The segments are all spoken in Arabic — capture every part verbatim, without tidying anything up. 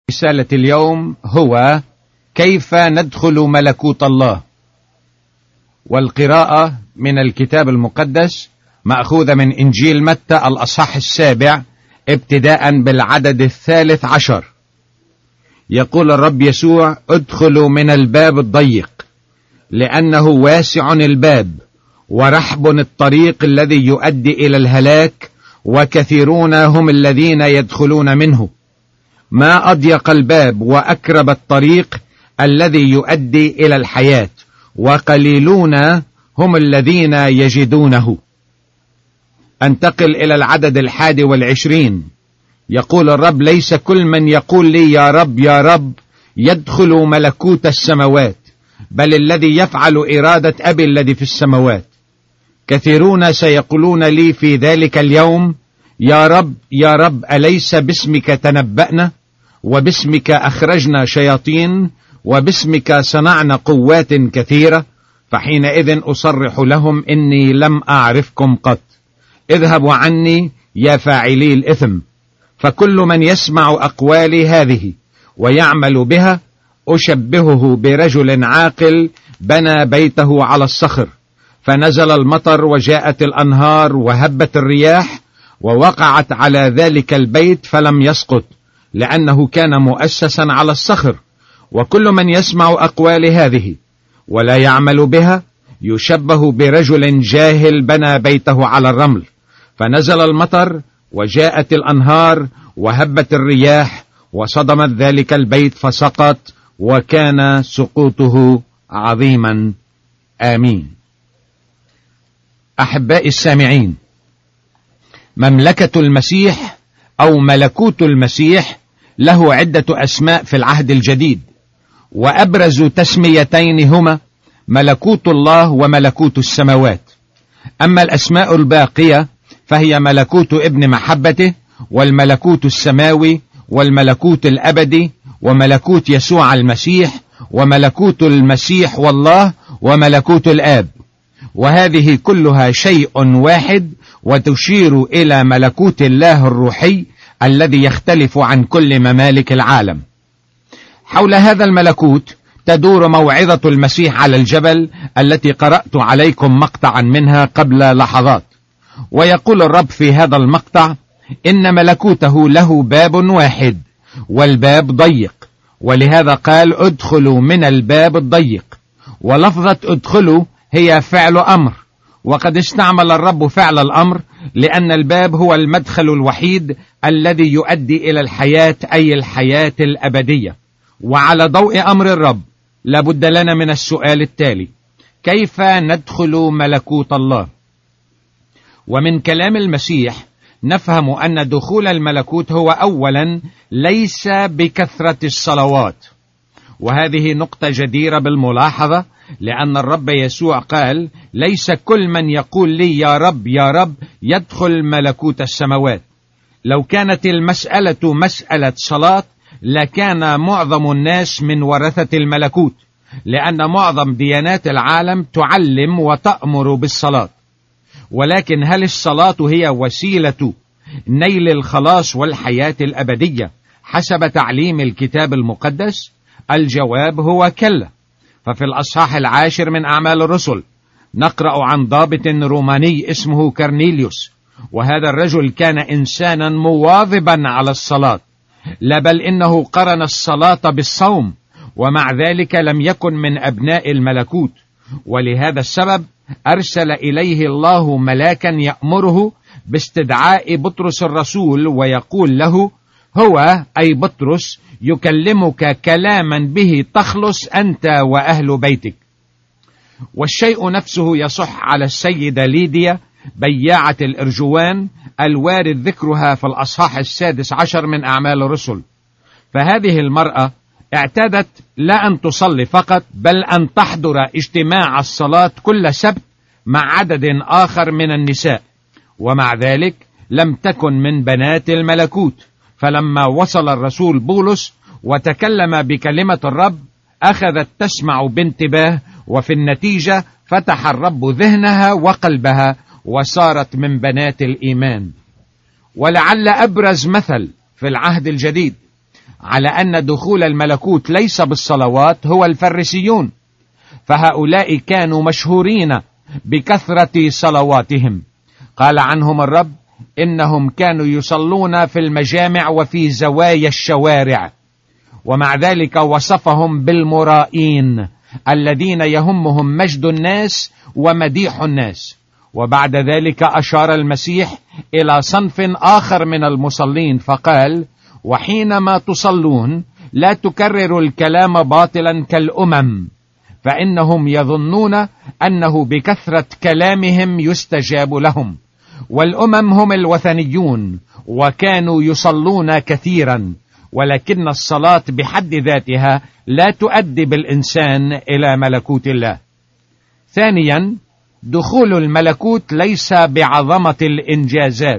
رسالة اليوم هو كيف ندخل ملكوت الله، والقراءة من الكتاب المقدس مأخوذة من إنجيل متى الأصحاح السابع ابتداء بالعدد الثالث عشر. يقول الرب يسوع: ادخلوا من الباب الضيق لأنه واسع الباب ورحب الطريق الذي يؤدي إلى الهلاك، وكثيرون هم الذين يدخلون منه. ما أضيق الباب وأكرب الطريق الذي يؤدي إلى الحياة، وقليلون هم الذين يجدونه. انتقل إلى العدد الحادي والعشرين. يقول الرب: ليس كل من يقول لي يا رب يا رب يدخل ملكوت السماوات، بل الذي يفعل إرادة أبي الذي في السماوات. كثيرون سيقولون لي في ذلك اليوم: يا رب يا رب أليس باسمك تنبأنا، وباسمك أخرجنا شياطين، وباسمك صنعنا قوات كثيرة؟ فحينئذ أصرح لهم: إني لم أعرفكم قط، اذهبوا عني يا فاعلي الإثم. فكل من يسمع أقوالي هذه ويعمل بها أشبهه برجل عاقل بنى بيته على الصخر، فنزل المطر وجاءت الأنهار وهبت الرياح ووقعت على ذلك البيت فلم يسقط، لأنه كان مؤسسا على الصخر. وكل من يسمع أقوال هذه ولا يعمل بها يشبه برجل جاهل بنى بيته على الرمل، فنزل المطر وجاءت الأنهار وهبت الرياح وصدمت ذلك البيت فسقط، وكان سقوطه عظيما. آمين. أحبائي السامعين، مملكة المسيح أو ملكوت المسيح له عدة أسماء في العهد الجديد، وأبرز تسميتين هما ملكوت الله وملكوت السماوات. أما الأسماء الباقية فهي ملكوت ابن محبته، والملكوت السماوي، والملكوت الأبدي، وملكوت يسوع المسيح، وملكوت المسيح والله، وملكوت الآب. وهذه كلها شيء واحد، وتشير إلى ملكوت الله الروحي الذي يختلف عن كل ممالك العالم. حول هذا الملكوت تدور موعظة المسيح على الجبل التي قرأت عليكم مقطعا منها قبل لحظات. ويقول الرب في هذا المقطع: إن ملكوته له باب واحد والباب ضيق، ولهذا قال: ادخلوا من الباب الضيق. ولفظة ادخلوا هي فعل أمر، وقد استعمل الرب فعل الأمر لأن الباب هو المدخل الوحيد الذي يؤدي إلى الحياة، أي الحياة الأبدية. وعلى ضوء أمر الرب لابد لنا من السؤال التالي: كيف ندخل ملكوت الله؟ ومن كلام المسيح نفهم أن دخول الملكوت هو أولا ليس بكثرة الصلوات، وهذه نقطة جديرة بالملاحظة، لأن الرب يسوع قال: ليس كل من يقول لي يا رب يا رب يدخل ملكوت السماوات. لو كانت المسألة مسألة صلاة لكان معظم الناس من ورثة الملكوت، لأن معظم ديانات العالم تعلم وتأمر بالصلاة. ولكن هل الصلاة هي وسيلة نيل الخلاص والحياة الأبدية حسب تعليم الكتاب المقدس؟ الجواب هو كلا. ففي الأصحاح العاشر من أعمال الرسل نقرأ عن ضابط روماني اسمه كرنيليوس، وهذا الرجل كان إنسانا مواظبا على الصلاة، لا بل إنه قرن الصلاة بالصوم، ومع ذلك لم يكن من أبناء الملكوت. ولهذا السبب أرسل إليه الله ملاكا يأمره باستدعاء بطرس الرسول، ويقول له: هو أي بطرس يكلمك كلاما به تخلص أنت وأهل بيتك. والشيء نفسه يصح على السيدة ليديا بياعة الإرجوان الوارد ذكرها في الأصحاح السادس عشر من أعمال الرسل. فهذه المرأة اعتادت لا أن تصلي فقط، بل أن تحضر اجتماع الصلاة كل سبت مع عدد آخر من النساء، ومع ذلك لم تكن من بنات الملكوت. فلما وصل الرسول بولس وتكلم بكلمة الرب أخذت تسمع بانتباه، وفي النتيجة فتح الرب ذهنها وقلبها وصارت من بنات الإيمان. ولعل أبرز مثل في العهد الجديد على أن دخول الملكوت ليس بالصلوات هو الفريسيون، فهؤلاء كانوا مشهورين بكثرة صلواتهم. قال عنهم الرب إنهم كانوا يصلون في المجامع وفي زوايا الشوارع، ومع ذلك وصفهم بالمرائين الذين يهمهم مجد الناس ومديح الناس. وبعد ذلك أشار المسيح إلى صنف آخر من المصلين فقال: وحينما تصلون لا تكرروا الكلام باطلا كالأمم، فإنهم يظنون أنه بكثرة كلامهم يستجاب لهم. والأمم هم الوثنيون، وكانوا يصلون كثيرا، ولكن الصلاة بحد ذاتها لا تؤدي بالإنسان إلى ملكوت الله. ثانيا، دخول الملكوت ليس بعظمة الإنجازات.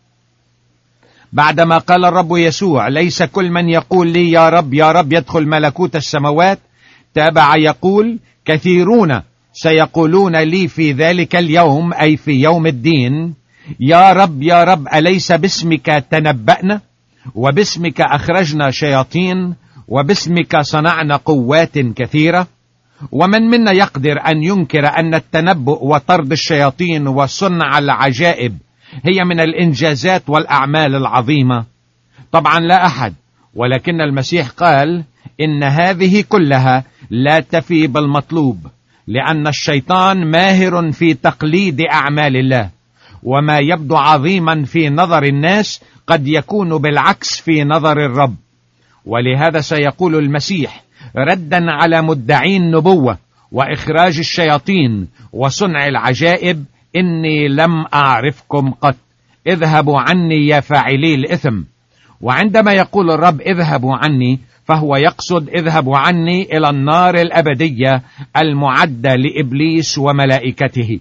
بعدما قال الرب يسوع: ليس كل من يقول لي يا رب يا رب يدخل ملكوت السماوات، تابع يقول: كثيرون سيقولون لي في ذلك اليوم، أي في يوم الدين: يا رب يا رب أليس باسمك تنبأنا، وباسمك أخرجنا شياطين، وباسمك صنعنا قوات كثيرة؟ ومن منا يقدر أن ينكر أن التنبؤ وطرد الشياطين وصنع العجائب هي من الإنجازات والأعمال العظيمة؟ طبعا لا أحد. ولكن المسيح قال إن هذه كلها لا تفي بالمطلوب، لأن الشيطان ماهر في تقليد أعمال الله، وما يبدو عظيما في نظر الناس قد يكون بالعكس في نظر الرب. ولهذا سيقول المسيح ردا على مدعي النبوة وإخراج الشياطين وصنع العجائب: إني لم أعرفكم قط، اذهبوا عني يا فاعلي الإثم. وعندما يقول الرب اذهبوا عني، فهو يقصد اذهبوا عني إلى النار الأبدية المعدة لإبليس وملائكته.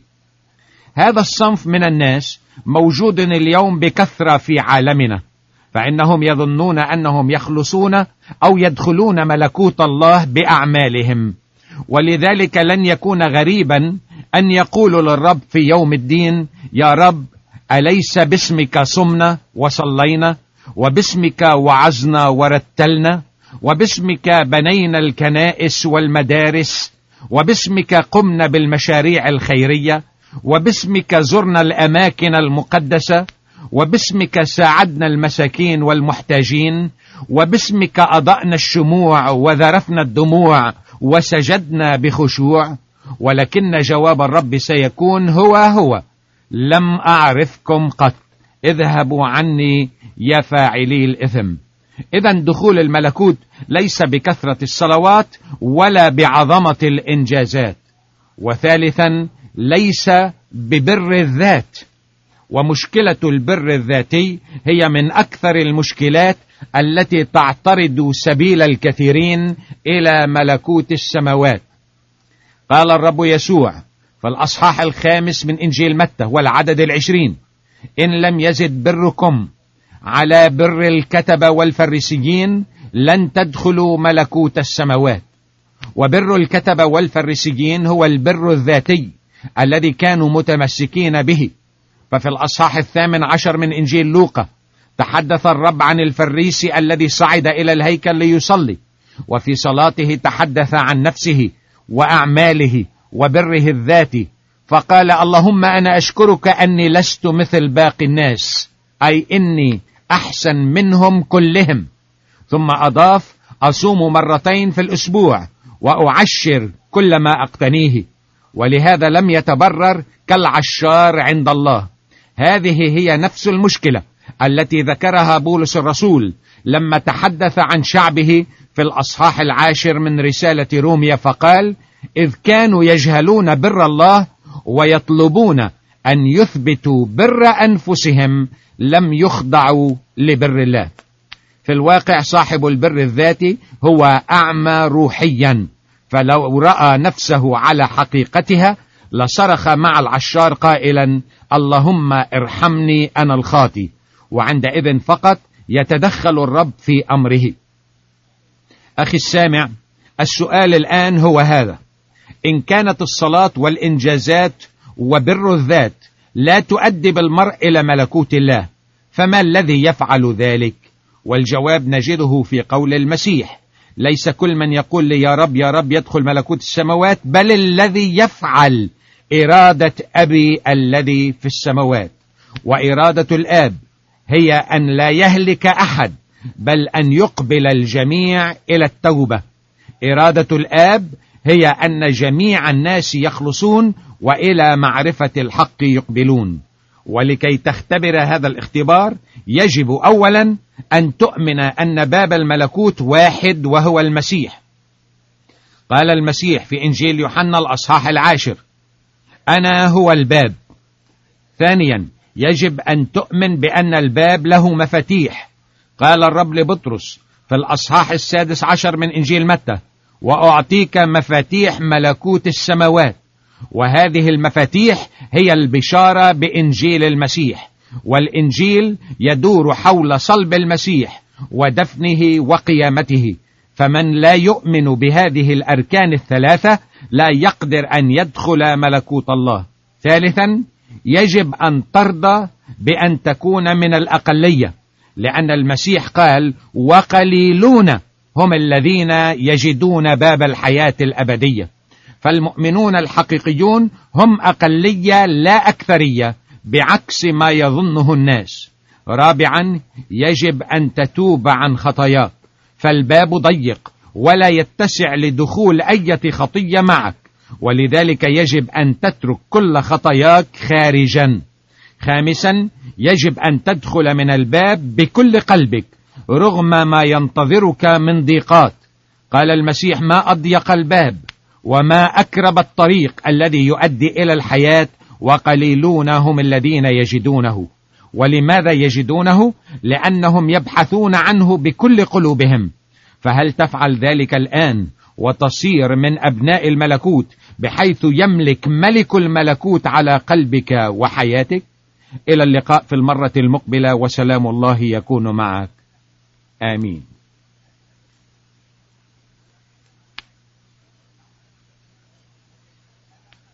هذا الصنف من الناس موجود اليوم بكثرة في عالمنا، فإنهم يظنون أنهم يخلصون أو يدخلون ملكوت الله بأعمالهم، ولذلك لن يكون غريبا أن يقولوا للرب في يوم الدين: يا رب أليس باسمك صمنا وصلينا، وباسمك وعظنا ورتلنا، وباسمك بنينا الكنائس والمدارس، وباسمك قمنا بالمشاريع الخيرية، وباسمك زرنا الأماكن المقدسة، وباسمك ساعدنا المساكين والمحتاجين، وباسمك أضأنا الشموع وذرفنا الدموع وسجدنا بخشوع؟ ولكن جواب الرب سيكون هو هو: لم أعرفكم قط، اذهبوا عني يا فاعلي الإثم. إذن دخول الملكوت ليس بكثرة الصلوات ولا بعظمة الإنجازات. وثالثا، ليس ببر الذات. ومشكلة البر الذاتي هي من أكثر المشكلات التي تعترض سبيل الكثيرين إلى ملكوت السماوات. قال الرب يسوع في الأصحاح الخامس من إنجيل متى والعدد العشرين: إن لم يزد بركم على بر الكتبة والفريسيين لن تدخلوا ملكوت السماوات. وبر الكتبة والفريسيين هو البر الذاتي الذي كانوا متمسكين به. ففي الأصحاح الثامن عشر من إنجيل لوقا تحدث الرب عن الفريسي الذي صعد إلى الهيكل ليصلي، وفي صلاته تحدث عن نفسه وأعماله وبره الذاتي، فقال: اللهم أنا أشكرك أني لست مثل باقي الناس، أي إني أحسن منهم كلهم. ثم أضاف: أصوم مرتين في الأسبوع وأعشر كل ما أقتنيه. ولهذا لم يتبرر كالعشار عند الله. هذه هي نفس المشكلة التي ذكرها بولس الرسول لما تحدث عن شعبه في الأصحاح العاشر من رسالة روميا، فقال: إذ كانوا يجهلون بر الله ويطلبون أن يثبتوا بر أنفسهم لم يخضعوا لبر الله. في الواقع صاحب البر الذاتي هو أعمى روحيا، فلو رأى نفسه على حقيقتها لصرخ مع العشار قائلا: اللهم ارحمني أنا الخاطي. وعندئذ فقط يتدخل الرب في أمره. أخي السامع، السؤال الآن هو هذا: إن كانت الصلاة والإنجازات وبر الذات لا تؤدي بالمرء إلى ملكوت الله، فما الذي يفعل ذلك؟ والجواب نجده في قول المسيح: ليس كل من يقول لي يا رب يا رب يدخل ملكوت السماوات، بل الذي يفعل إرادة أبي الذي في السماوات. وإرادة الآب هي أن لا يهلك أحد، بل أن يقبل الجميع إلى التوبة. إرادة الآب هي أن جميع الناس يخلصون وإلى معرفة الحق يقبلون. ولكي تختبر هذا الاختبار يجب أولا أن تؤمن أن باب الملكوت واحد وهو المسيح. قال المسيح في إنجيل يوحنا الأصحاح العاشر: أنا هو الباب. ثانيا يجب أن تؤمن بأن الباب له مفاتيح. قال الرب لبطرس في الأصحاح السادس عشر من إنجيل متى: وأعطيك مفاتيح ملكوت السماوات. وهذه المفاتيح هي البشارة بإنجيل المسيح. والإنجيل يدور حول صلب المسيح ودفنه وقيامته، فمن لا يؤمن بهذه الأركان الثلاثة لا يقدر أن يدخل ملكوت الله. ثالثا يجب أن ترضى بأن تكون من الأقلية، لأن المسيح قال: وقليلون هم الذين يجدون باب الحياة الأبدية. فالمؤمنون الحقيقيون هم أقلية لا أكثرية، بعكس ما يظنه الناس. رابعا يجب أن تتوب عن خطاياك، فالباب ضيق ولا يتسع لدخول أي خطية معك، ولذلك يجب أن تترك كل خطاياك خارجا. خامسا يجب أن تدخل من الباب بكل قلبك رغم ما ينتظرك من ضيقات. قال المسيح: ما أضيق الباب وما أكرب الطريق الذي يؤدي إلى الحياة، وقليلون هم الذين يجدونه. ولماذا يجدونه؟ لأنهم يبحثون عنه بكل قلوبهم. فهل تفعل ذلك الآن وتصير من أبناء الملكوت، بحيث يملك ملك الملكوت على قلبك وحياتك؟ إلى اللقاء في المرة المقبلة، وسلام الله يكون معك. آمين.